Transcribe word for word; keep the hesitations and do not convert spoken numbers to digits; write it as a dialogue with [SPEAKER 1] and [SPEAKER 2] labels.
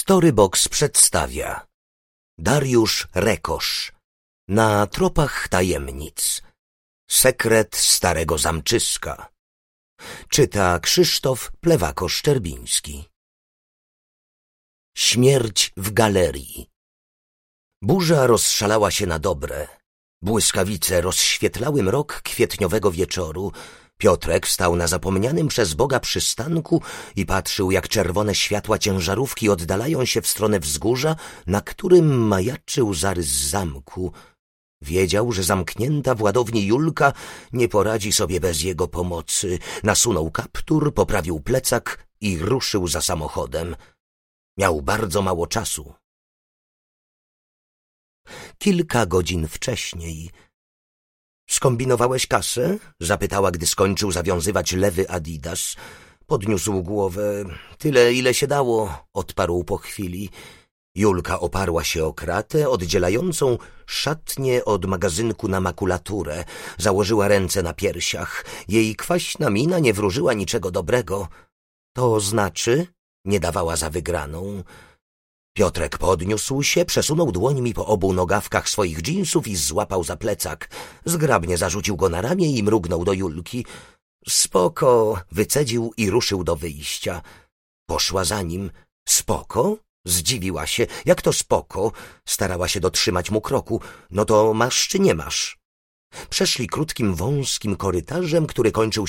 [SPEAKER 1] Storybox przedstawia Dariusz Rekosz na tropach tajemnic. Sekret starego zamczyska. Czyta Krzysztof Plewako-Szczerbiński. Śmierć w galerii. Burza rozszalała się na dobre. Błyskawice rozświetlały mrok kwietniowego wieczoru. Piotrek stał na zapomnianym przez Boga przystanku i patrzył, jak czerwone światła ciężarówki oddalają się w stronę wzgórza, na którym majaczył zarys zamku. Wiedział, że zamknięta w ładowni Julka nie poradzi sobie bez jego pomocy. Nasunął kaptur, poprawił plecak i ruszył za samochodem. Miał bardzo mało czasu. Kilka godzin wcześniej. Skombinowałeś kasę? Zapytała, gdy skończył zawiązywać lewy Adidas. Podniósł głowę. Tyle, ile się dało, odparł po chwili. Julka oparła się o kratę oddzielającą szatnię od magazynku na makulaturę. Założyła ręce na piersiach. Jej kwaśna mina nie wróżyła niczego dobrego. To znaczy? Nie dawała za wygraną. Piotrek podniósł się, przesunął dłońmi po obu nogawkach swoich dżinsów i złapał za plecak. Zgrabnie zarzucił go na ramię i mrugnął do Julki. Spoko, wycedził i ruszył do wyjścia. Poszła za nim. Spoko? Zdziwiła się. Jak to spoko? Starała się dotrzymać mu kroku. No to masz czy nie masz? Przeszli krótkim, wąskim korytarzem, który kończył